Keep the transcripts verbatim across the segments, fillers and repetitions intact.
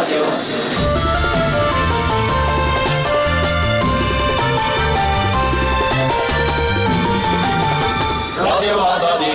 رادیو رادیو آزادی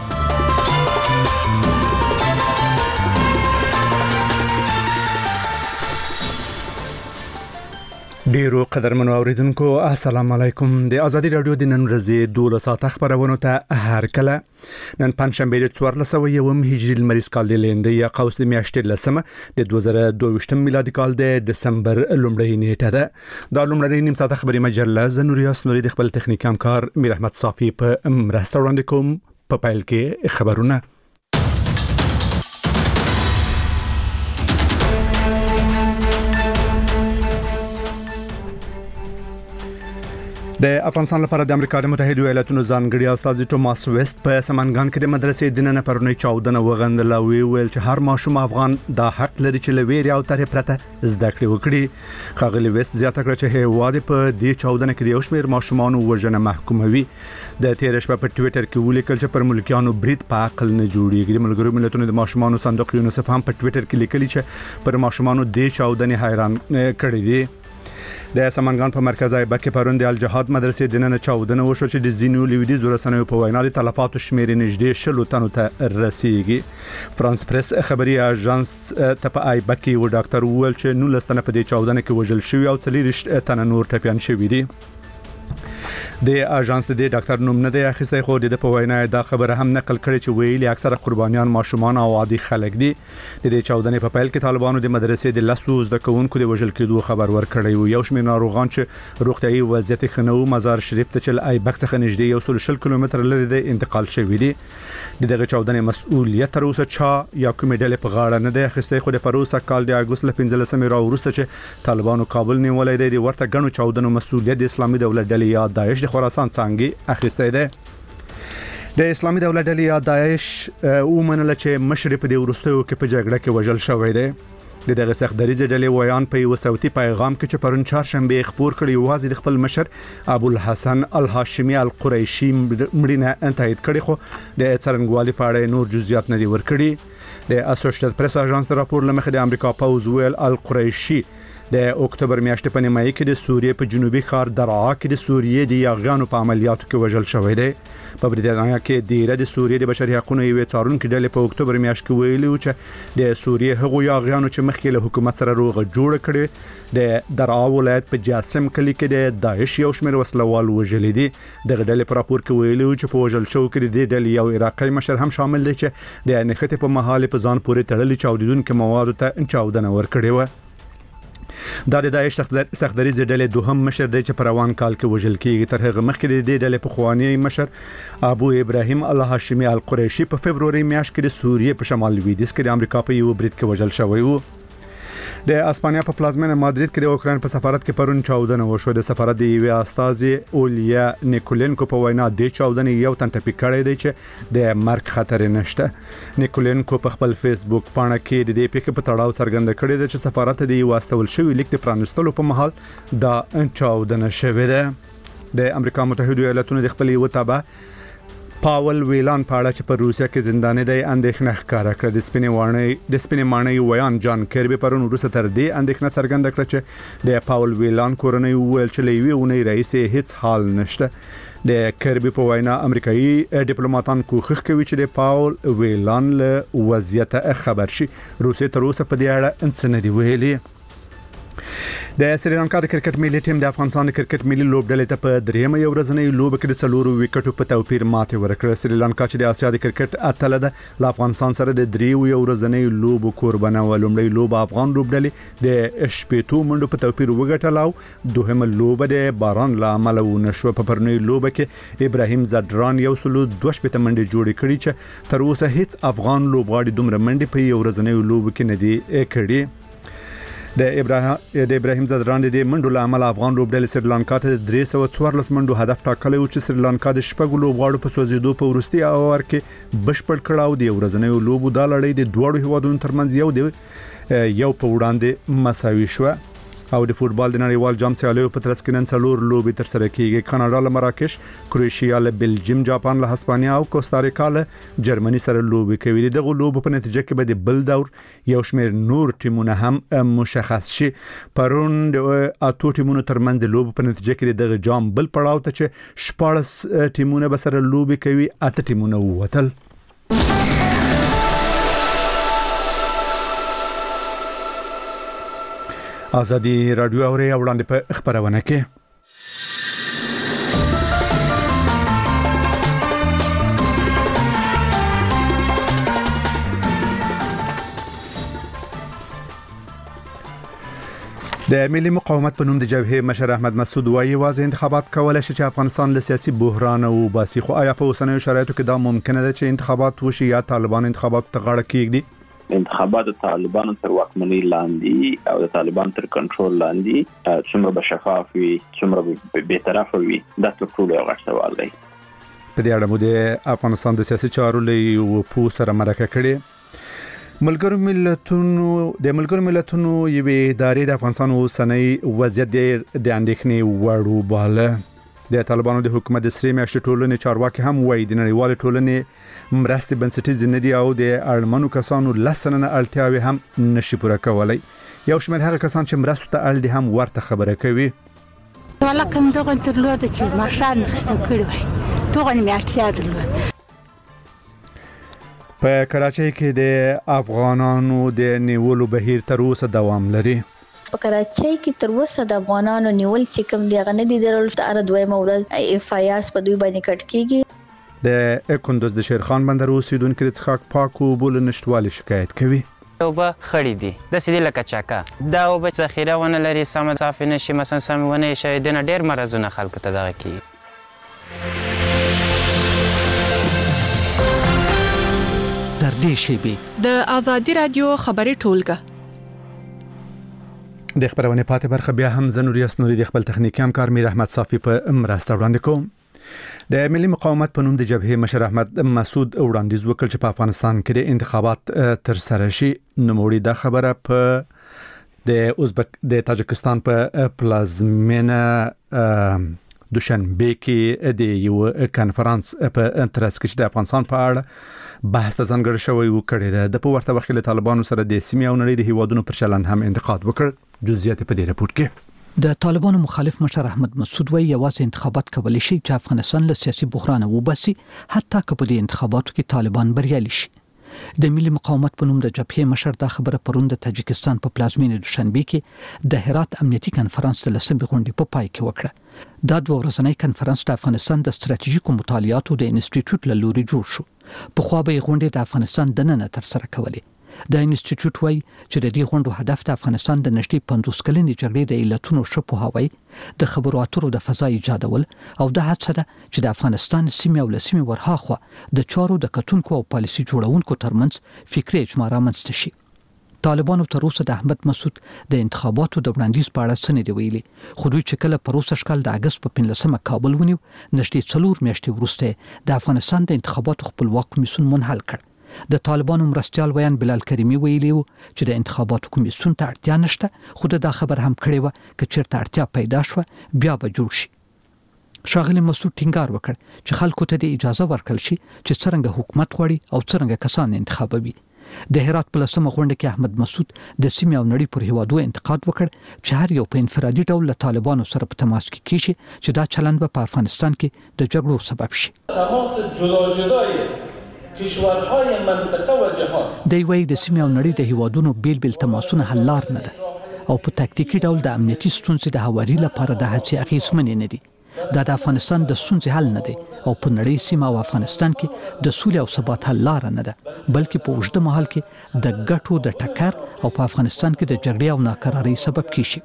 ډیرو قدرمنو اوریدونکو السلام علیکم د ازادي رادیو د نن ورځې دوله ساعت خبرونه ته هر کله نن پنځشنبه د څوارلس سوه یوم هجري لمریز کال د لندې یا قوس د میاشتې لسمه د دوه زره دوه ویشتم میلادي کال د دسمبر لومړۍ نیټه ده د لومړۍ نیم ساعت خبري مجله زنوریاس نوري د خپل تخنیک همکار میر احمد صافي په مرسته وړاندې کوم په پیل کې خبرونه د افغانستان لپاره د امریکا د متحده ایالاتونو ځانګړي استاد توماس ویست په سمنګان کې د مدرسې د نن پرونی چاودنه وغندله ویل چې هر ماشوم افغان د حق لري چې لويري او تر پرته زده کړې وکړي خاغلی ویست زیاته کړ چې هیواد په دې چاودنه کې د یو شمېر ماشومان وژنه محکوموي د تیر شپه په ټوئیټر کې ولیکل چې پر ملکیانو برید په عقل نه جوړیږي د ملګرو ملتونو د ماشومان صندوق یونیسف هم په ټوئیټر کې لیکلي چې پر ماشومان د چاودنې حیران کړي دي د سمنګان په مرکز ایبک کې پرون د الجهاد مدرسې د نن چاودنه وشو چې د زینو لویدیزو رسنیو په وینا د تلفاتو شمیر نږدې شلو تنو ته رسیدي فرانس پریس خبري اژانس ته په ایبک کې و ډاکټر وویل چې نو لستنه په دې چاودنه کې وژل شوی او څلور تنه نور ټپيان شوی دي د اژانس د ډاکټر نوم نه دی اخیسته خو د په وینا دا خبره هم نقل کړي چې ویلي اکثره قربانيان ماشومان او عادي خلک دي د دې چاودنې په پیل کې طالبانو د مدرسې د لاسو زده کوونکو د وژل کېدو خبر ورکړی و یو شمېر ناروغان چې روغتيایي وضعیت خنو مزار شریف ته چې ایبک څخه نږدې یو سل شل کیلومتر لري د انتقال شوی دي دغه چاودنې مسؤلیت تر اوسه چا یا کومې ډلې په غاړه نه دی اخیسته خو د پروسه کال د اگست ل پنځلسمې را وروسته چې طالبانو کابل نیولای دی د ورته غنو چاودنو مسؤلیت د اسلامي دولت ډلې یا داعش د خراسان څنګه اخیسته ده د اسلامي دولت ډلې یا داعش ومنله چې مشرف د ورستیو کې په جګړه کې وژل شوی دی د دغه سخت دریزه ډلې ویان په یو صوتي پیغام کې چې پرون چهارشنبه خبر کړی وازي د خپل مشر ابو الحسن الهاشمي القریشي مړینه انتهید کړي خو د څرنګوالي په اړه نور جزئیات نه دي ورکړي د اسوسییټډ پریس اژانس راپور لمخې د امریکا پاوز ویل القریشي د اکتوبر میاشتې په نیمایي کې د سوریې په جنوبي ښار درعا کې د سوریې د یاغیانو په عملیاتو کې وژل شوی دی په بریټانیا کې د د سوریې د بشري حقوقو یو څارونکو ډلې په اکتوبر میاشت کې ویلي و چې د سوریې هغو یاغیانو چې مخکې له حکومت سره روغه جوړه کړې د درعا ولایت په جاسم کلی کې د داعش یو شمېر وسلوال وژل دي د ډلې په راپور کې ویلي و چې په وژل شو کې د ډلې یو عراقي مشر هم شامل دی چې د نښتې په محل په ځان پورې تړلي چاودیدونکو موادو ته چاودنه ورکړې و دا د داعش سختدریزه ډلې دوهم مشر دی چې په روان کال کې وژل کېږي تر هغه مخکې د ډلې په خوانی مشر ابو ابراهیم الهاشمي القریشي په فبرवरी میاشت کې د سوریې په شمال لویدیځ کې د امریکا په یو برید کې وژل شوی و د اسپانیا په پلازمینه مادرید کې د اوکراین په سفارت کې پرون چاودنه وشو د سفارت د یو استاذ اولیا نیکولینکو په وینا د چاودنې یو تن ټپي کړی دی چې د مرګ خطر نشته نیکولینکو په خپل فیسبوک پاڼه کې د دې پیښې په تړاو څرګنده کړی دی چې سفارت د یو واستول شوی لیک د پرانستلو په محل دا چاودنه شوې ده د امریکا متحده ایالاتونو د خپل یو تابع پاول ویلان په اړه چې په روسیا کې زنداني دی اندېښنه ښکاره کړه د سپینې وانه د سپینې مانای ویان جان کربي پرون روسه تر دې اندېښنه څرګنده کړه چې د پاول ویلان کورنۍ ویل چې لوي ونې رئیس هیڅ حال نشته د کربي په وینا امریکایي ډیپلوماټان کوښښ کوي چې د پاول ویلان له وضعیت خبر شي روسي تر اوسه په دې اړه انڅ نه دی ویلي د سریلانکا د کرکټ ملي ټیم د افغانستان د کرکټ ملي لوبډلې ته په دریمه یو ورځنۍ لوب کې د څلورو وکټو په توپیر ماته ورکړه سریلانکا چې د اسیا د کرکټ اتله ده له افغانستان سره د دریو یو ورځنۍ لوب قربانه ولومړی لوب افغان لوبډلې د شپېتو منډو په توپیر وګټله دوهمه لوب د باران له امله ونشو په پرنۍ لوب کې ابراهیم زدران یو سلو دوه شپېته منډې جوړې کړې چې تر اوسه هیڅ افغان لوبغاړي دومره منډې په یو ورځنۍ لوب کې نه دی کړې د ابراهیم د ابراهیم زدران د منډو له امله افغان لوبډلې سریلانکا ته درې سوه څوارلس منډو هدف ټاکلی و چې سریلانکا د شپږو لوبغاړو په سوځېدو په وروستي اور کې بشپړ کړه او د ورځنیو لوبو د لړۍ د دوړو هیوادونو ترمنځ یو دی یو په وړاندې مساوي شو او د فوتبال د نړیوال جام سیالیو په ترڅ کې نن څلور لوبې تر سره کیږي. کاناډا له مراکش، کروشیا له بلجیم، جاپان له هسپانیا او کوستاریکا له جرمني سره لوبې کوي. دغه لوبو په نتیجه کې به د بل دور یو شمېر نور ټیمونه هم مشخص شي. پرون د اتو ټیمونو ترمنځ د لوبو په نتیجه کې دغه جام بل پړاو ته چې شپږ ټیمونه به سره لوبې کوي، اته ټیمونه ووتل. آزادي رادیو اوري وړاندې په خبرونه کې د ملي مقاومت په نوم د جبهه مشر احمد مسعود وايي واځي انتخابات کولای شي چې افغانستان له سیاسي بحران او باسي. خو آیا په اوسنیو شرایطو کې دا ممکنه ده چې انتخابات وشي یا طالبان انتخابات ته غاړه کېږدي؟ انتخابات د طالبانو تر واکمنۍ لاندې او د طالبان تر کنټرول لاندې څومره به شفاف وي، څومره به بی‌طرفه وي، دا تر ټولو یو غټ سوال دی. په دې اړه مو د افغانستان د سیاسي چارو له پو سره مرکه کړې. ملګرو ملتونو د ملګرو ملتونو یوې ادارې د افغانستان اوسنۍ وضعیت د اندېښنې وړ وباله. د طالبانو د حکومت د سری میاشتې ټولنې چارواکي هم وایي د نړیوال ټولنې مرستې بنسټیز نه دي او د اړمنو کسانو لسنه اړتیاوي هم نشي پوره کولای. یو شمېر هغه کسان چې مرستو ته اړ دي هم ورته خبره کوي. والا کوم دغه درلود چې ماشان خسته کړی وای توغه نه اړتیا درلود. په کراچۍ کې د افغانانو د نیولو بهیر تر اوسه دوام لري. په کراچۍ کې تر اوسه د افغانانو نیول چې کوم دی غنه دي درول تر دویمه ورځ اف آی آر په دوی باندې کټ کیږي. د کندوز د شیرخان بندر اوسیدونکو د څښاک پاکو بول نشټوالي شکایت کوي. اوبه خړې دي د سړي لکه چاکا دا اوبه ذخیره ونه لري، سم صافي نشي، مثلا سم ونه شي، د ډېر مرزونه خلکو ته دغه کی. تر دې شی به د آزادي رادیو خبري ټولګه د خبرونه پاتې برخه بیا هم زنوریاس نوري د خپل تخنیکی همکار میر احمد صافي په مرسته وړاندې کوم. د ملي مقاومت په نوم د جبهه مشر احمد مسعود وړاندیز وکړ چې په افغانستان کې د انتخابات تر سره شي. نوموړي دا خبره په د ازبک د تاجکستان په پلازمینه دوشنبه کې د یو کانفرنس په ترڅ کې د افغانستان په اړه بحث ته ځانګړی شوی وکړی دی. د په ورته وخت کې طالبانو سره د سیمې او نړۍ د هیوادونو پر چلن هم انتقاد وکړ. جزئیات په دې رپورت کې د طالبانو مخالف مشر احمد مسعود وایي یوازې انتخابات کولای شي چې افغانستان له سیاسي بحران وباسي، حتی که په دې انتخاباتو کې طالبان بریالي شي. د ملي مقاومت په نوم د جبهه مشر دا خبره پرون د تاجکستان په پلازمینه دوشنبه کې د هرات امنیتي کانفرنس د لسمې غونډې په پای کې وکړه. دا دوه ورځنی کانفرنس د افغانستان د ستراتیژیکو مطالعاتو د انسټیټیوټ له لوري جوړ شو. په خو به غونډې د افغانستان د نن تر سره کولې. د انسټیټیوټ وايي چې د دې غونډو هدف د افغانستان د نږدې پنځوس کلنې جګړې د علتونو شپو هوای د خبرو اترو د فضا ایجادول او د هڅه ده چې د افغانستان سیمه او لسیمه ورهاخوا د چارو د کتونکو او پالیسي جوړونکو ترمنځ فکري اجماع رامنځته شي. طالبانو تر اوسه د احمد مسعود د انتخاباتو د وړاندیز په اړه څه نه دی ویلي، خو دوی چې کله پروسه شکل د اگست په پنځلسمه کابل ونیو، نږدې څلور میاشتې وروسته د افغانستان د انتخاباتو خپلواک کمیسیون منحل کړ. د طالبانو مرستيال ویان بلال کریمی ویلي و چې د انتخاباتو کمیسیون ته اړتیا نشته، خو دا خبر هم کړی و چې چیرته اړتیا پیدا شوه بیا به جوړ شي. شاغلی مسعود ټینګار وکړ چې خلکو ته د اجازه ورکړل شي چې څنګه حکومت غوړي او څنګه کسان انتخابوي. د هرات په لسمه غونډه کې احمد مسعود د سیمې او نړۍ پر هیوادو انتقاد وکړ چې هر یو په انفرادي ډول له طالبانو سره په تماس کې کیږي چې دا چلند به په افغانستان کې د جګړو سبب شي. تماس جدا جدای کشورهای منطقه و جهان د وی د سیمې او نړۍ د هیوادونو بیل بیل تماسونه حل لار نه ده او په تاکتیکي ډول د امنیتي ستونزې د هواري لپاره د هڅې اغیزمن نه دي. دا د افغانستان د ستونزې حل نه دی او په نړۍ سیمه او افغانستان کې د سولې او ثبات حل لار نه ده، بلکې په اوږده مهال کې د ګټو د ټکر او په افغانستان کې د جګړې او ناکرارۍ سبب کیږي.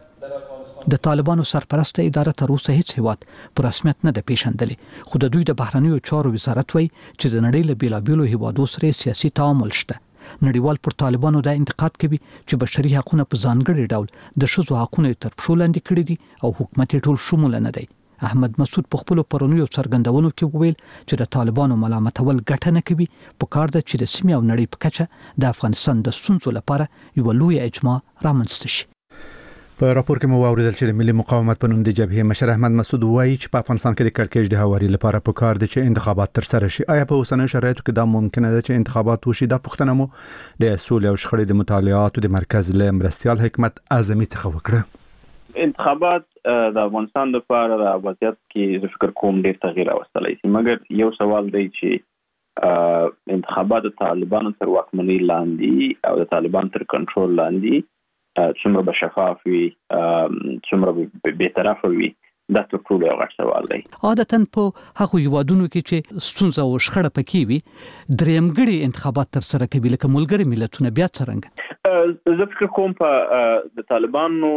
د طالبانو سرپرسته اداره تر اوسه هیڅ هیواد په رسمیت نه ده پیژندلې، خو د دوی د بهرنیو چارو وزارت وایي چې د نړۍ له بیلابیلو هیوادو سره سیاسي تعامل شته. نړیوال پر طالبانو دا انتقاد کوي چې بشري حقوقونه په ځانګړي ډول د ښځو حقوقونه تر پښو لاندې کړي دي او حکومت ټول شمول نه دی. احمد مسعود په خپل پرونیو څرګندونو کې وویل چې د طالبانو ملامتول ګټه نه کوي، په کار ده چې د سیمې او نړۍ په کچه د افغانستان د ستونزو لپاره یو لوی اجماع رامنځته شي. په راپور کې مو واوریدل چې د ملي مقاومت په نوم د جبهې مشر احمد مسعود وایي چې په افغانستان کې د کړکېچ د هواري لپاره پکار دي چې انتخابات تر سره شي. آیا په اوسنیو شرایطو کې دا ممکنه ده چې انتخابات وشي؟ دا پوښتنه مو د سولې او شخړې د مطالعاتو د مرکز له مرستيال حکمت اعظمي څخه وکړه. انتخابات د افغانستان لپاره د وضعیت کې زه فکر کوم ډېر تغییر راوستلی شي، مګر یو سوال دی چې انتخابات د طالبانو تر واکمنۍ لاندې او د طالبان تر کنټرول لاندې څومره به شفاف وي، څومره به بی‌طرف وي، دا تر ټولو یو غټ سوال دی. عادتاً په هغو هیوادونو کې چې ستونزه او شخړه پکې وي درېمګړي انتخابات تر سره کوي لکه ملګري ملتونه، بیا څرنګه؟ زه فکر کوم په د طالبانو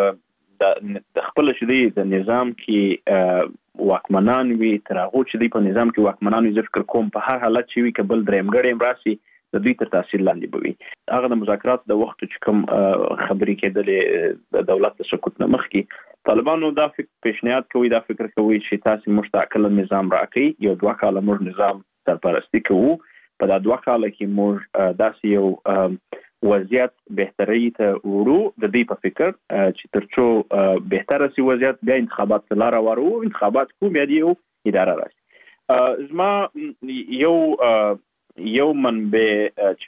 د خپل شدي د نظام کې واکمنان وي، تر هغه چې دی په نظام کې واکمنان وي، زه فکر کوم په هر حالت چې وي کبل درېمګړي امراسي د دوی تر تاثیر لاندې بوي. هغه د مذاکرات د وخت چې کوم خبرې کېدلې د دولت د سقوط نه مخکې طالبانو دا فکر پیشنهاد کوي، دا فکر کوي چې تاسو مستقل نظام راکړئ، یو دوه کاله موږ نظام سرپرستی کوو، په دا دوه کاله کې موږ داسې یو وضعیت بهتري ته ورو د دې په فکر چې ترڅو بهتره سي وضعیت بیا انتخابات لاره ورو انتخابات کوم یو اداره راشي. زما یو یو منبع چې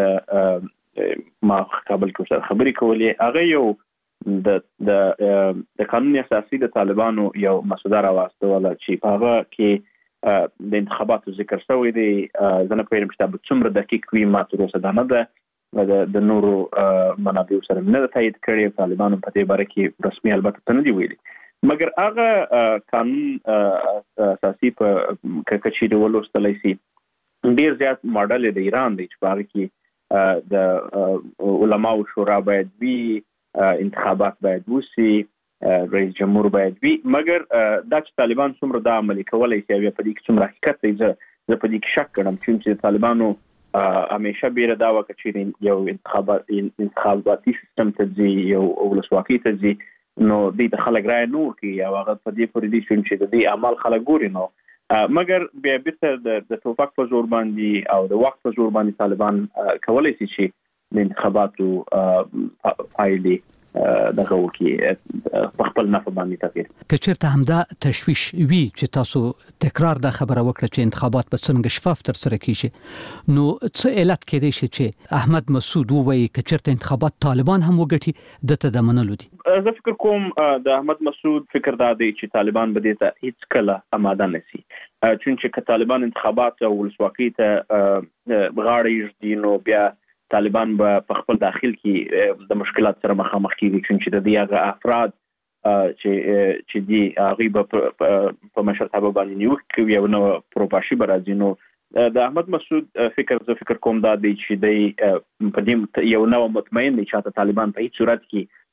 ماته ما کابل کې سره خبرې کولې، هغه یو د د د قانون اساسي د طالبانو یو مسوده راوستله چې هغه کې د انتخاباتو ذکر شوی دی. زه نه پوهېږم چې دا به څومره دقیق وي، ما تر اوسه دا نه ده د نورو منابعو سره نه ده تایید کړې، طالبانو په دې باره کې رسمي البته ته نه دي ویلي، مګر هغه قانون اساسي په کچې د ولوستلی سي ډیر زیات ماډل د ایران دی چې په هغه کې د علماو شورا باید وي، انتخابات باید وشي، رئیس جمهور باید وي، مګر دا چې طالبان څومره دا عملي کولی شي یا په دې کې څومره حقیقت دی زه زه په دې کې شک کړم، چې طالبانو همیشه بیره دا وکړه چې یو انتخابات انتخاباتي سیستم ته ځي، یو ولسواکۍ ته ځي، نو دوی د خلک رایه نه ورکوي او هغه په دې پورې دي چې د دې عمل خلک ګوري، نو مګر بیا بیرته د توفق په زور باندې او د وخت په زور باندې طالبان کولی شي چې د انتخاباتو پایلې دغه وکړي په خپل نفع باندې تغیر. که چېرته همدا تشویش وي چې تاسو تکرار دا خبره وکړه چې انتخابات به څنګه شفاف تر سره کیږي، نو څه علت کېدای شي چې احمد مسعود ووایي که چېرته انتخابات طالبان هم وګټي دته د منلو دي؟ زه فکر کوم د احمد مسعود فکر دا دی چې طالبان به دې ته هیڅ کله آماده نشي، چونکه که طالبان انتخابات او ولسواکۍ ته غاړه ایږدي نو بیا طالبان به په خپل داخل کې د مشکلات سره مخامخ کیږي، چې د دې هغه افراد چې چې دی هغه به په مشرتابه باندې نیوکه کوي او نو پروپاشي به راځي. نو د احمد مسعود فکر زه فکر کوم دا دی چې دی په دې یو نو مطمئن دی چې طالبان په هیڅ صورت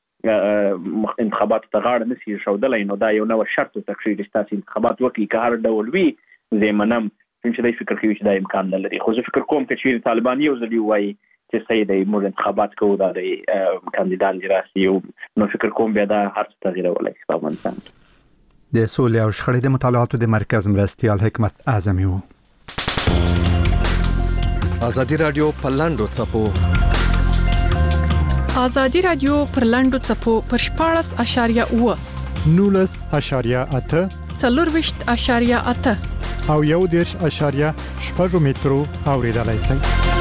کې انتخابات ته غاړه نشي ښودلی، نو دا یو نو شرط تکشي چې تاسو انتخابات وکړي که هر ډول وي، زه منم چې دی فکر کوي چې دا امکان نه لري. خو زه فکر کوم چې طالبان یو ځل وایي چې سید موږ انتخابات کوو دا د کاندیدان دی راسي، نو فکر کوم بیا دا هر څه تغییرولای شي په افغانستان. د سولې او شخړې د مطالعاتو د مرکز مرستيال حکمت اعظمي وو. ازادي رادیو په لاندو چپو ازادي رادیو پر لاندو چپو پر شپاړس اشاریه اوه نولس اشاریه اته څلورویشت اشاریه اته او یو دیرش اشاریه شپږ مترو اوریدلای شئ.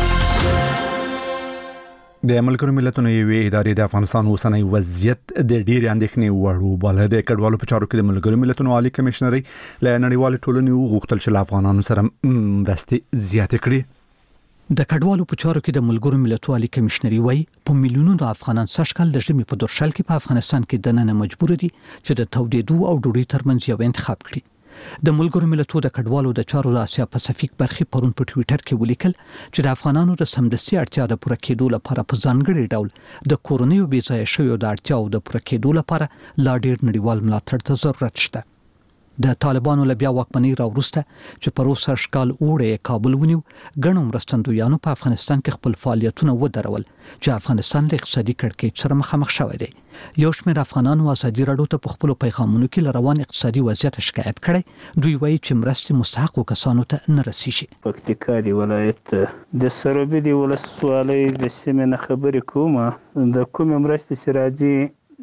د ملګرو ملتونو یوې ادارې د افغانستان اوسنی وضعیت د ډېرې اندېښنې وړ وباله. د کډوالو په چارو کې د ملګرو ملتونو عالی کمشنري له نړیوالې ټولنې وغوښتل چې له افغانانو سره مرستې زیاتې کړي. د کډوالو په چارو کې د ملګرو ملتونو عالی کمشنري وایي په میلیونونو افغانان سږکال د ژمي په دورشل کې په افغانستان کې دننه مجبور دي چې د تودېدو او ډوډۍ ترمنځ یو انتخاب کړي. د ملګرو ملتونو د کډوالو د چارو د اسیا پاسفیک برخې پرون په ټوئیټر کې ولیکل چې د افغانانو د سمدستي اړتیا د پوره کېدو لپاره په ځانګړي ډول د کورونیو بې ځایه شویو د اړتیاو د پوره کېدو لپاره لا ډېر نړیوال ملاتړ ته ضرورت شته. د طالبانو له بیا واکمنۍ راوروسته چې پر اوسه شکال اوړی کابل ونیو، ګڼو مرستندویانو په افغانستان کې خپل فعالیتونه ودرول چې افغانستان له اقتصادي کړکېچ سره مخامخ شوی دی. یو شمېر افغانانو ازادي راډیو ته په خپلو پیغامونو کې له روان اقتصادي وضعیت شکایت کړی. دوی وایي چې مرستې مستحقو کسانو ته نه رسیږي. پکتیکا دی ولایت د سروبي دی ولسوالۍ د سیمې نه خبرې کوم، د کومې مرستې چې راځي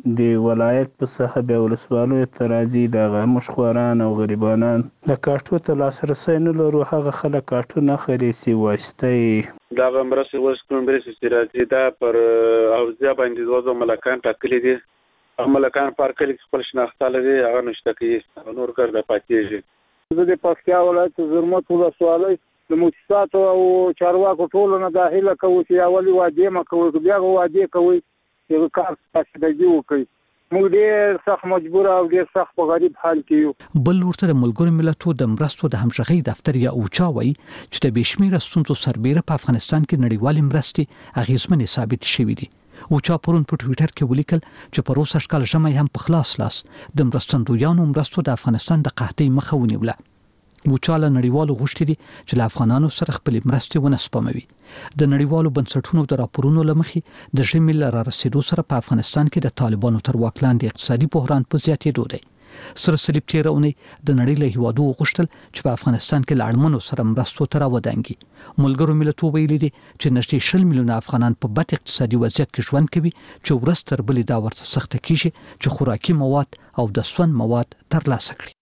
د ولایت په څخه بیا ولسوالیو ته راځي دغه مشخوران او غریبانان د کارتو ته لاسرسی نه لرو هغه خلک کارتو نه خري سي واسطه دغه مرسته وسکون برسي راځي دا پر اوزیا باندې دوه ملکان ټاکلي دي ملکان پر کلی خپل شناخته لري هغه نشته کوي نور کار د پاتېږي زه د پکتیا ولایت زرمت ولسوالۍ د مؤسساتو او چارواکو ټولو نه داخله کوي چې اولي وادي ما کوي بیا وادي کوي یو کار تاسو وکړي موږ ډېر سخت مجبور او ډېر سخت په غریب حال کې یو بل ورته د ملګرو ملتونو د مرستو د همغږي دفتر یا اوچا وایي چې د بشمیره ستونزو سربېره په افغانستان کې نړیوال مرستې اغیزمنې ثابت شوې دي اوچا پرون په ټوئیټر کې ولیکل چې په روسا شکل ژمي هم په خلاص لاس د مرستندویانو مرستو د افغانستان د قحطۍ مخه ونیوله اوچا له نړیوالو غوښتي دي چې له افغانانو سره خپل مرستې ونه سپموي د نړیوالو بنسټونو د راپورونو لمخې د ژمي لاره رسیدو سره په افغانستان کې د طالبانو تر واک لاندې اقتصادي بحران په زیاتېدو دی سره صلیب تیرونی د نړۍ له هیوادو غوښتل چې په افغانستان کې لاړمنو سره مرستو تر ودانګي ملګرو ملتونو ویلي دي چې نږدې شل میلیونه افغانان په بد اقتصادي وضعیت کې ژوند کوي چې ورځ تر بلې دا ورته سخته کیږي چې خوراکي مواد او د سون مواد ترلاسه کړي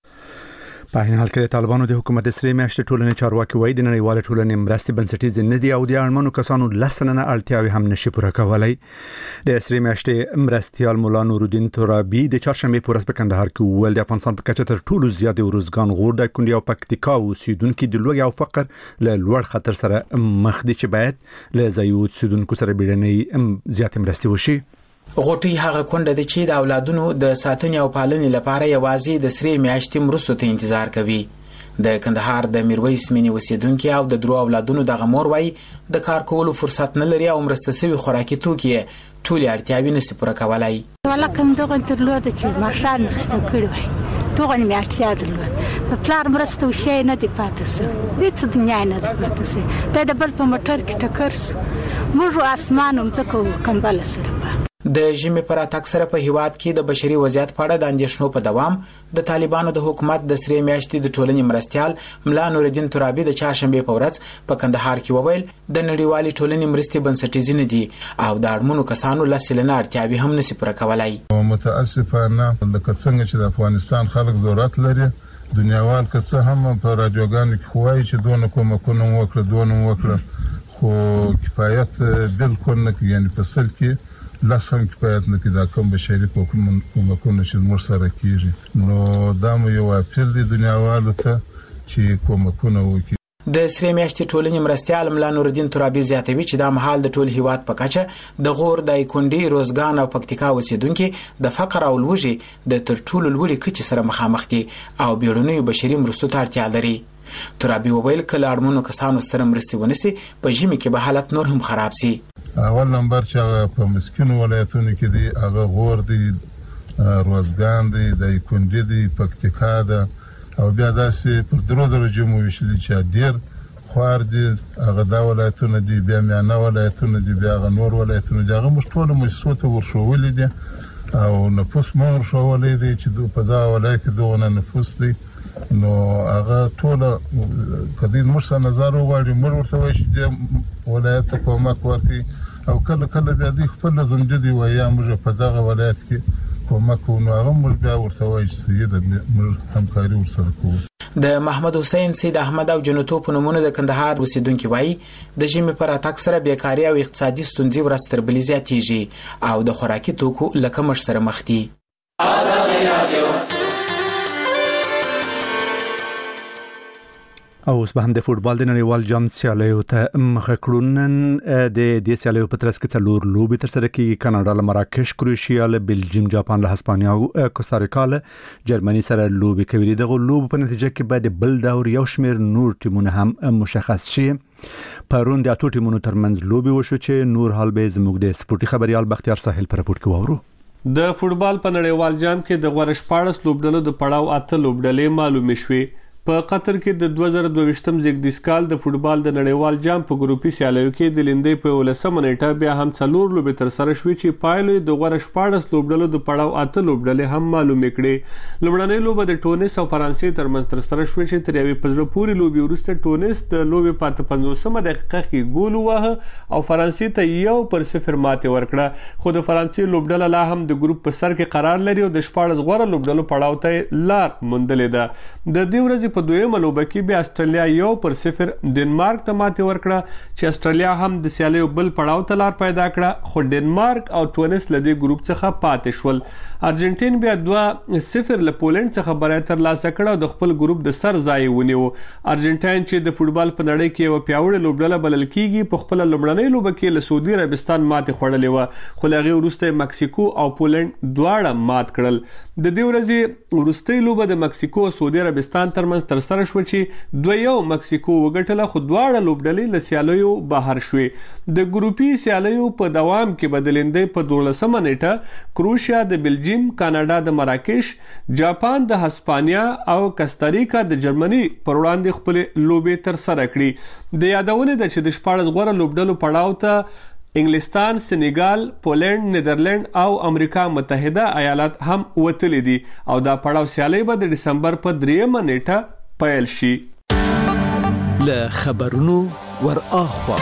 په هغه حال کې طالبانو د حکومت سره میاشتې ټولنې چارواکي وایي د نړیوال ټولنې مرستې بنسټیز نه دي او د اړمنو کسانو لسنه اړتیاوي هم نشي پوره کولای د سره میاشتې مرستيال مولا نورالدین ترابی د چهارشنبه پورس په کندهار کې ول د افغانستان په کچه تر ټولو زیات ورزګان غور د کندي او پکتیکا اوسیدونکو د لوی او فقر له لوړ خطر سره مخ دي چې باید له زیات اوسیدونکو سره بیړنۍ زیات مرستې وشي غوټي هغه کونډه د چې د اولادونو د ساتنې او پالنې لپاره یوازې د سری میاشتې مرستو ته انتظار کوي د کندهار د میرویس مینی اوسیدونکو او د درو اولادونو د غمور وای د کار کولو فرصت نه لري او مرسته سوي خوراکي توکي ټولې اړتیاوې نشي پوره کولای ولکه دغه ترلوده چې ماشان خسته کړی وای توغه نه اړتیا درلود په پلار مرسته شي نه دی پاتې سو هیڅ دنیا نه دی پاتې سو د بل په موټر کې ټکر سو موږ اسمان هم څه کوو کمبل سره د ژمي پر اتاک سره په هیواد کې د بشري وضعیت په اړه د اندېښنو په دوام د طالبانو د حکومت د سری میاشتې د ټولنې مرستيال ملا نورالدین ترابی د چهارشنبه په ورځ په کندهار کې وویل د نړیوالې ټولنې مرستې بنسټیز نه دي او د اړمنو کسانو لسلنه اړتیاوي هم نشي پوره کولای متاسفانه لکه څنګه چې د افغانستان خلک ضرورت لري دنیاوال که څه هم په رادیوګانو کې خوایي چې دونه کومکونه وکړه دونه وکړه خو کفایت بالکل نه کوي یعنی په سل کې لاسم کفایت نه کوي دا کوم بشري کومکونه چې موږ سره کیږي نو دا مو یو اپیل دی دنیاوالو ته چې کومکونه وکړي د سری میاشتې ټولنې مرستيال ملا نورالدین ترابی زیاتوي چې دا مهال د ټول هیواد په کچه د غور د کندي روزګان او پکتیکا اوسیدونکو د فقر او لوږې د تر ټولو لوړې کچې سره مخامخ دي او بیړنیو بشري مرستو ته اړتیا لري ترابی وویل کله اړمنو کسانو ستر مرستې ونیسي په ژمي کې به حالت نور هم خراب سي اول نمبر چې په مسکینو ولایتونو کې دی هغه غور دی روزګان دی د کندي دی پکتیکا ده او بیا داسې پر درو درجه مو ویشلي چې ډیر خوار دي هغه دا ولایتونه دي بیا میانه ولایتونه دي بیا هغه نور ولایتونه دي هغه موږ ټول مؤسسو ته ورشولې دي او نفوس مو ورشولې دي چې په دا ولایت کې دغه نفوس دی نو هغه ټول کدی موږ سره نظر وغواړي موږ ورته وایي چې ولایت ته کومک ورکړي او کله کله بیا د خپل زمجدي ویا موږ په دغه ولایت کې کومک ونو هغه موږ بیا ورته وایي چې د موږ همکاري ورسره کوو د محمد حسین سید احمد او جنوتو په نومونو د کندهار اوسیدونکو وایي د ژمي پر اتاک سره بیکاری او اقتصادي ستونزې ورځ تر بلې زیاتېږي او د خوراکي توکو لکه مر سره مخ دي آزادي رادیو او اوس به هم د فوتبال د نړیوال جام سیالیو ته مخه کړو نن د دې سیالیو په ترڅ کې څلور لوبې ترسره کیږي کاناډا له مراکش کروشیا له بلجیم جاپان له هسپانیا او کوستاریکا له جرمني سره لوبې کوي دغه لوب په نتیجه کې بعد بل دور یو شمېر نور ټیمونه هم مشخص شي پرون د اتو ټیمونو ترمنځ لوبې وشو چې نور حال به زموږ د سپورتي خبريال بختیار ساحل پر راپورټ کوو د فوتبال په نړیوال جام کې د غوړش پاړس لوبډلو د پړاو اته لوبډلې معلومې شوې په قطر کې د دوه زره دوه ویشتم زیږدیز کال د فوټبال د نړیوال جام په ګروپي سیالیو کې د لیندۍ په ولسمه نیټه بیا هم څلور لوبې ترسره شوې چې پایلو د غوره شپاړس لوبډلو د پړاو اته لوبډلې هم معلومې کړې. لومړنۍ لوبه د ټونس او فرانسې ترمنځ ترسره شوې چې تر یوې په زړه پورې لوبې وروسته ټونس د لوبې په اته پنځوسمه دقیقه کې ګول وواهه او فرانسې ته یو پر صفر ماتې ورکړه. خو د فرانسې لوبډله لا هم د ګروپ په سر کې قرار لري او د شپاړس غوره لوبډلو پړاو ته لار موندلې ده. د دې ورځې په دویمه لوبه کې بیا استرالیا یو پر صفر ډنمارک ته ماتې ورکړه چې استرالیا هم د سیالیو بل پړاو ته لار پیدا کړه، خو ډنمارک او ټونس له دې ګروپ څخه پاتې شول. ارجنټین بیا دوه صفر له پولند څخه بری ترلاسه کړه او د خپل ګروپ د سر ځای ونیو. ارجنټاین چې د فوټبال په نړۍ کې یو پیاوړې لوبډله بلل کیږي په خپل لومړنۍ لوبه کې له سعودي عربستان ماتې خوړلې و، خو له هغې وروسته مکسیکو او پولند دواړه مات کړل. د دې ورځې وروستۍ لوبه د مکسیکو او سعودي عربستان ترمنځ ترسره شوه چې دوه یو مکسیکو وګټله، خو دواړه لوبډلې له سیالیو بهر شوې. د ګروپي سیالیو په دوام کې به د لیندۍ په دولسمه نیټه کروشیا د بلجیم، کاناډا د مراکش، جاپان د هسپانیا او کاستاریکا د جرمني پر وړاندې خپلې لوبې ترسره کړي. د یادونې ده چې د شپاړس غوره لوبډلو پړاو ته انګلستان، سنیګال، پولند، نیدرلند او امریکا متحده ایالات هم وتلي دي او دا پړاو سیالي به د ډسمبر په دریمه نیټه پیل شي. له خبرونو ور اخوا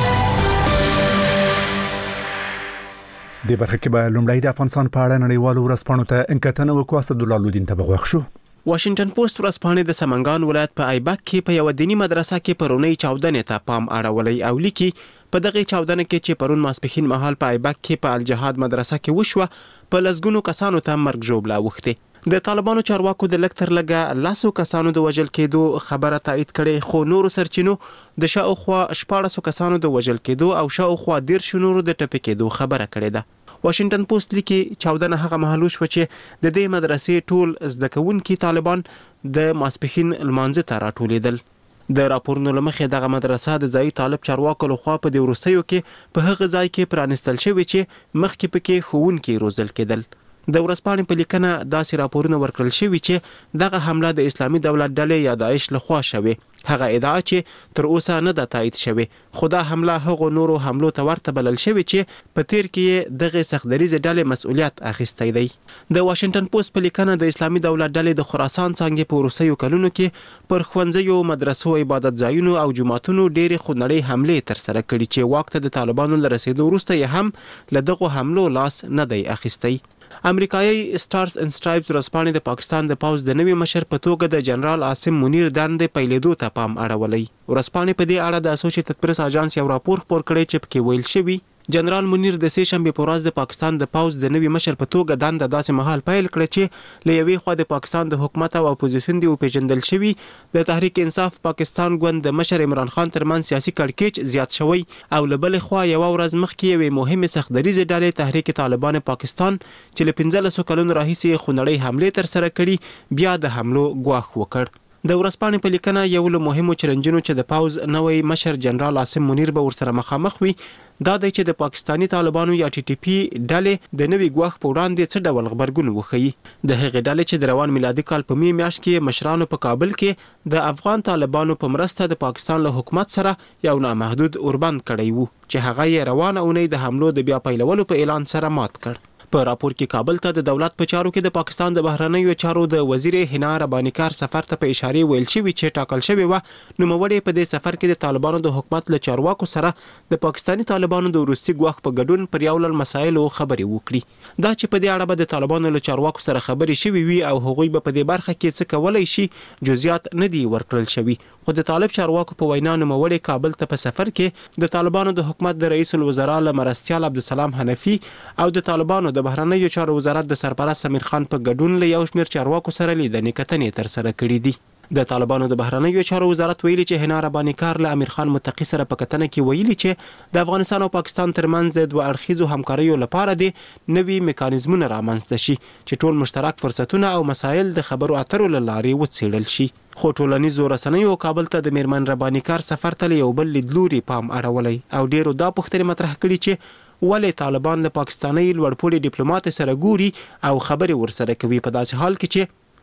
د برخه کې به لومړی د افغانستان په اړه نړیوالو ورځپاڼو ته انکتنه وکړو. اسدالله لودین ته بغوښ شو. واشنگټن پوسټ ورځپاڼې د سمنګان ولایت په ایبک کې په یو دینی مدرسه کې پرونی چاودنې ته پام اړولی او لیکي په دغه چاودنه کې چې پرون ماسپښین مهال په ایبک کې په الجهاد مدرسه کې وشوه په لسګونو کسانو ته مرګ ژوبله اوښتې. د طالبانو چارواکو د لږ تر لږه لسو کسانو د وژل کېدو خبره تایید کړې، خو نورو سرچینو د شاوخوا شپاړسو کسانو د وژل کېدو او شاوخوا دیرشو نورو د ټپي کېدو خبره کړې ده. واشنگټن پوسټ لیکي چاودنه هغه مهال وشوه چې د دې مدرسې ټول زده کوونکي طالبان د ماسپښین لمانځه ته راټولېدل. د راپورونو له مخې دغه مدرسه د ځایي طالب چارواکو لخوا په دې وروستیو کې په هغه ځای کې پرانستل شوې چې مخکې پکې ښوونکي روزل کېدل. د ورځپاڼې په لیکنه داسې راپورونه ورکړل شوي چې دغه حمله د اسلامي دولت ډلې یا داعش لخوا شوې. هغه ادعا چې تر اوسه نه ده تایید شوې، خو دا حمله هغو نورو حملو ته ورته بلل شوې چې په تیر کې دغه سختدریزې ډلې مسؤلیت اخیستی دی. د واشنگټن پوسټ په لیکنه د اسلامي دولت ډلې د خراسان څانګې په وروستیو کلونو کې پر ښوونځیو، مدرسو، عبادت ځایونو او جوماتونو ډېرې خونړۍ حملې ترسره کړي چې واک ته د طالبانو له رسېدو وروسته یې هم له دغو حملو لاس نه دی اخیستی. امریکایي سټارز اینډ سټرایپز ورځپاڼې د پاکستان د پوځ د نوي مشر په توګه د جنرال عاصم منیر دندې پیلېدو ته پام اړولی. ورځپاڼې په دې اړه د اسوسییټډ پریس اژانس یو راپور خپور کړی چې پکې ویل شوي جنرال منیر د سې شنبې په ورځ د پاکستان د پوځ د نوي مشر په توګه دنده داسې مهال پیل کړه چې له یوې خوا د پاکستان د حکومت او اپوزیسیون دی وپېژندل شوي د تحریک انصاف پاکستان ګوند د مشر عمران خان ترمنځ سیاسي کړکېچ زیات شوی او له بلې خوا یوه ورځ مخکې یوې مهمې سختدریزې ډلې تحریک طالبان پاکستان چې له پنځلسو کلونو راهیسې خونړۍ حملې ترسره کړي بیا د حملو ګواښ وکړ. د ورځپاڼې په لیکنه یو له مهمو چیلنجونو چې د پوځ نوی مشر جنرال عاصم منیر به ورسره مخامخ وي دا دی چې د پاکستاني طالبانو یا ټي ټي پی ډلې د نوي ګواښ په وړاندې څه ډول غبرګون وښیي. د هغې ډلې چې د روان میلادي کال په می میاشت کې مشرانو په کابل کې د افغان طالبانو په مرسته د پاکستان له حکومت سره یو نامحدود اوربند کړی وو چې هغه یې روانه اونۍ د حملو د بیا پیلولو په اعلان سره مات کړ. په راپور کې کابل ته د دولت په چارو کې د پاکستان د بهرنیو چارو د وزیر حنا ربانیکار سفر ته په اشاره ویل شوی چې ټاکل شوی و نوموړی په دې سفر کې د طالبانو د حکومت له چارواکو سره د پاکستاني طالبانو د وروستي ګواښ په ګډون پر یو لړ مسایلو خبرې وکړي. دا چې په دې اړه به د طالبانو له چارواکو سره خبرې شوي وي او هغوی به په دې برخه کې څه کولی شي جزئیات نه دي ورکړل شوي، خو د طالب چارواکو په وینا نوموړی کابل ته په سفر کې د طالبانو د حکومت د رئیس الوزرا له مرستیال عبدالسلام حنفي او د طالبانو د بهرنیو چارو وزارت د سرپرست امیر خان په ګډون له یو شمېر چارواکو سره لیدنې کتنې ترسره کړي دي. د طالبانو د بهرنیو چارو وزارت ویلي چې حنا ربانیکار له امیر خان متقي سره په کتنه کې ویلي چې د افغانستان او پاکستان ترمنځ د دوه اړخیزو همکاریو لپاره د نوي میکانیزمونه رامنځته شي چې ټول مشترک فرصتونه او مسایل د خبرو اترو له لارې وڅېړل شي. خو ټولنیزو رسنیو کابل ته د میرمن ربانیکار سفر ته یو بل لیدلوري پام اړولی او ډیرو دا پوښتنې مطرح کړي چې ولې طالبان له پاکستاني لوړپوړي ډیپلومات سره ګوري او خبرې ورسره کوي په داسې حال کې چې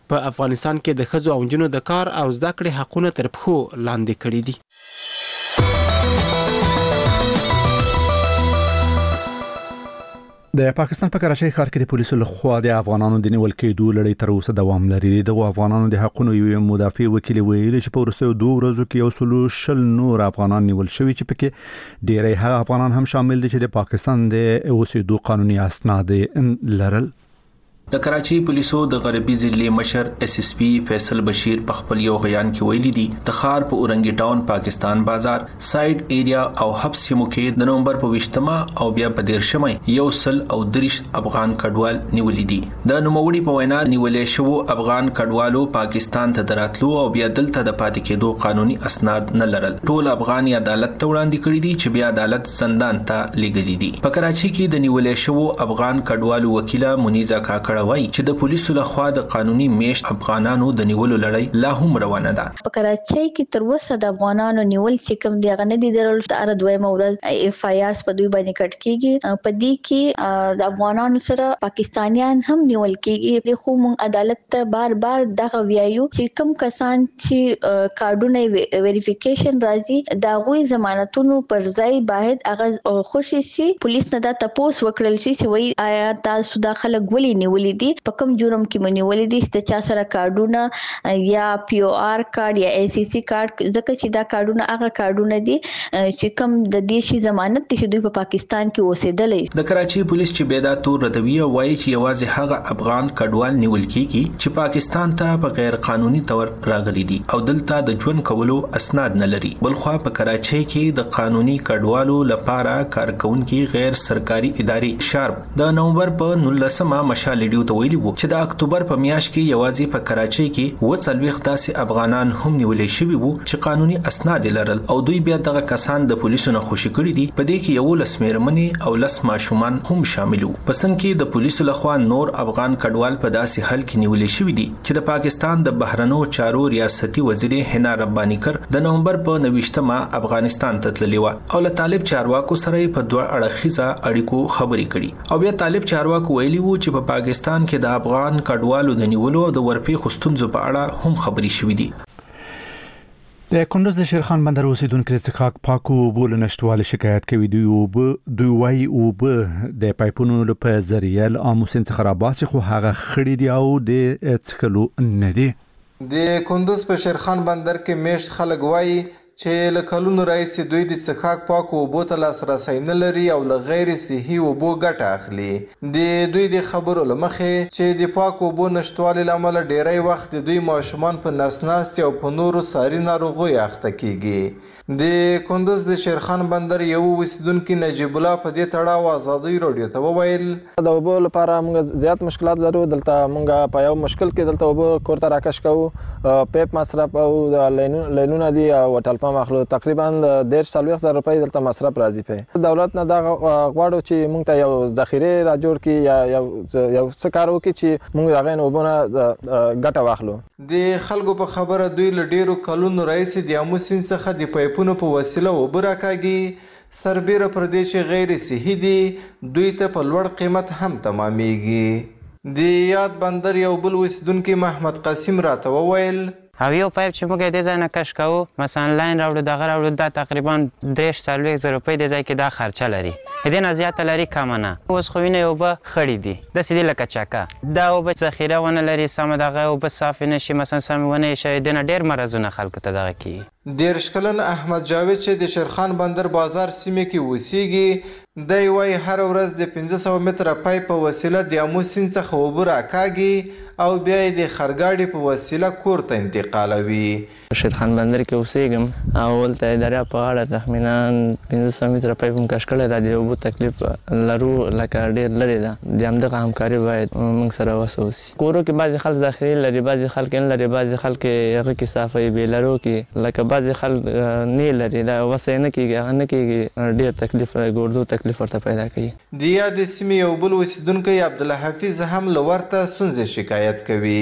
په افغانستان کې د ښځو او نجونو د کار او زده کړې حقونه تر پښو لاندې کړي دي. د پاکستان په کراچۍ ښار کې د پولیسو لخوا د افغانانو د نیول کېدو لړۍ تر اوسه دوام لري. د افغانانو د حقوقو یو مدافع وکیل ویلي چې په وروستیو دوه ورځو کې یو سلو شل نور افغانان نیول شوي چې پکې ډېری هغه افغانان هم شامل دي چې د پاکستان د اوسېدو قانوني اسناد لرل. د کراچۍ پولیسو د غربي ضلع مشر اس اس پی فیصل بشیر په خپل یو بیان کې ویلي دي د ښار په اورنګي ټاون پاکستان بازار سایډ ایریا او حبس سیمو کې د نومبر په وشتمه او بیا په دیرشمه یو سل او دریش افغان کډوال نیولې دي. د نوموړي په وینا نیولې شوو افغان کډوالو پاکستان ته دراتلو او بیا دلته د پاتې کېدو قانوني اسناد نه لرل. ټول افغان عدالت ته وړاندې کړي دي چې بیا عدالت زندان ته لېږلي دي. په کراچۍ کې د نیولې شوو افغان کډوالو وکیله منیزه کاکړ وایي چې د پولیسو لخوا د قانوني میشت افغانانو د نیولو لړۍ لا هم روانه ده. په کراچۍ کې تر اوسه د افغانانو نیول چې کوم دی غنه دي درول تر دویمه ورځ اف آی آر په دوی باندې کټ کیږي. په دې کې د افغانانو سره پاکستانیان هم نیول کیږي. د خو مون عدالت ته بار بار دغه ویایو چې کوم کسان چې کارډونه ویریفیکیشن راځي دا غوي ضمانتونو پر ځای باید هغه خوشي شي. پولیس نه دا تاسو وکړل شي چې وای آیا تاسو د خلک ولې نیولې دي په کوم جرم کې منولې دي چې چا سره کارډونه یا پی او آر کارت یا ای سی سی کارت ځکه چې دا کارډونه هغه کارډونه دي چې کوم د دیشي ضمانت چې دوی په پاکستان کې اوسېدلې. د کراچۍ پولیس چې بیدا تور ردوی وایي چې یوازې هغه افغان کډوال نیول کیږي چې پاکستان ته په غیر قانوني تور راغلي دي او دلته د ژوند کولو اسناد نه لري. بلخوا په کراچۍ کې د قانوني کډوالو لپاره کارکونکي غیر سرکاري ادارې شارپ د نومبر په نولسمه مشال ته ویلي وو چې د اکتوبر په میاشت کې یوازې په کراچۍ کې و څلوېښت داسې افغانان هم نیولې شوي وو چې قانوني اسناد لرل او دوی بیا دغه کسان د پولیسو نه خوشي کړي دي. په دې کې یولس مېرمنې او لس ماشومان هم شامل وو. په سن کې د پولیسو لخوا نور افغان کډوال په داسې حل کې نیولې شوي دي چې د پاکستان د بهرنیو چارو ریاستي وزیر حنا رباني کر د نومبر په نوښتمه افغانستان ته تللی و او له طالب چارواکو سره په دوه اړخیزه اړیکو خبرې کړي او بیا طالب چارواکو ویلي وو چې په پاکستان کې د افغان کډوالو د نیولو او د ورپی خستونزو په اړه هم خبري شوې دي. د کندوز د شیرخان بندر اوسیدونکو څخه پاکو بول نشټوال شکایت کوي. دوی او به دوی وای او به د پایپونو په ذریعہ اموسین څخه راباسي خو هغه خړې دی او د څکلو نه دی. د کندوز په شیرخان بندر کې میشت خلک وای چې له کلونو راځي دوی د څښاک پاکو اوبو ته لاسرسی نه لري او له غیر صحي اوبو ګټه اخلي. د دوی د خبرو له مخې چې د پاکو اوبو نشټوالي له امله ډیری وخت د دوی ماشومان په نسناستي او په نورو ساري ناروغیو اخته کیږي. د کندوز د شیرخان بندر یو اوسیدونکي نجیب الله په دې تړاو ازادي رادیو ته وویل د اوبو لپاره موږ زیات مشکلات لرو. دلته موږ په یو مشکل کې دلته اوبو کور ته راکش کوو پیپ مصرف او د لینونه دي او ټلپا مخلو تقریبا ډیر څلوېښت زره روپۍ دلته مصرف راځي. په دولت نه دا غواړو چې موږ ته یو ذخیره را جوړ کړي یا یو یو څه کار وکړي چې موږ هغه نه اوبونه ګټه واخلو. د خلکو په خبره دوی له ډیرو کلونو راځي د اموسین څخه د پایپونو په وسیله اوبه راکاږي. سربیره پر دې چې غیر صحي دي دوی ته په لوړ قیمت هم تمامیږي. د یاد بندر یو بل اوسیدونکي محمد قاسم راته وویل او یو پایپ چې موږ د ځای نه کش کوو مثلا لاین راوړو دغه راوړو دا تقریبا دېرش څلوېښت زره روپۍ د ځای کې دا خرچه لري. د دې نه زیاته لري کمه نه. اوس خو وینئ اوبه خړې دي داسې دي لکه چکه. دا اوبه ذخیره ونه لري سمه دغه اوبه صافې نه شي مثلا سمې ونه شي د نه ډېر مرضونه خلکو ته دغه کېږي. دیرش کلن احمد جاوید چې د شیرخان بندر بازار سیمه کې اوسېږي دی وایي هر ورځ د پنځه سوه متره پایپ په وسیله د امو سیند څخه اوبه راکاږي او بیا یې د خرګاډي په وسیله کور ته انتقالوي. شیرخان بندر کې اوسېږم او هلته د دریاب په غاړه تخمینا پنځه سوه متره پایپ هم کش کړی دا د اوبو تکلیف لرو لکه ډېر لرې ده. د همدغه همکاري باید موږ سره وسه وسي. کورو کې بعضې خلک ذخیرې لري بعضې خلک نه لري بعضې خلک هغه کې صافوي بې لرو کې لکه بعضې خلک نه لري دا وسه یې نه کېږي هغه نه کېږي ډېر تکلیف ګردو تکلیف ورته پیدا کوي. د یادې سیمې یو بل اوسیدونکی عبدالحفیظ هم له ورته ستونزې شکایت کوي.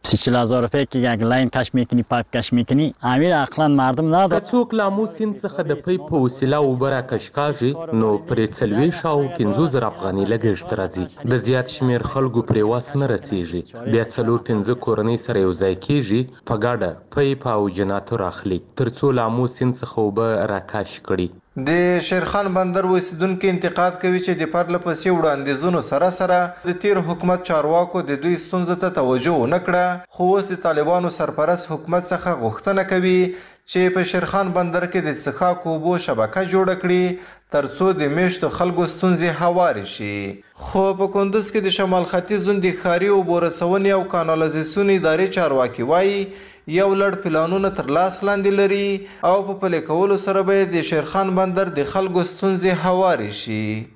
سیچل هزار روپیه که یک لاین کش میکنی پاک کش میکنی امیر عقلا مردم نداره. که څوک لامو سیند څخه د پی په وسیله اوبه راکش کاږي نو پرې څلوېښت او پنځوس زره افغانۍ لګښت راځي. د زیات شمېر خلکو پرې وس نه رسیږي. بیا څلور پنځه کورنۍ سره یو ځای کیږي په ګډه پیپ او جنراتور اخلي تر څو لامو سیند څخه اوبه راکش کړي. د شیرخان بندر اوسیدونکو انتقاد کوي چې د پرله پسې وړاندیزونو سره سره د تیر حکومت چارواکو د دوی ستونزو ته توجه ونه کړه، خو اوس د طالبانو سرپرست حکومت څخه غوښتنه کوي چې په شیرخان بندر کې د څښاک اوبو شبکه جوړه کړي ترڅو د میشتو خلکو ستونزې هوارې شي. خو په کندوز کې د شمال ختیځ د ښاري اوبو رسونې او کانالیزاسیون ادارې چارواکي وایي یو لړ پلانونه تر لاس لاندې لري او په پلي کولو سره به د شیرخان بندر د خلکو ستونزې هوارې شي.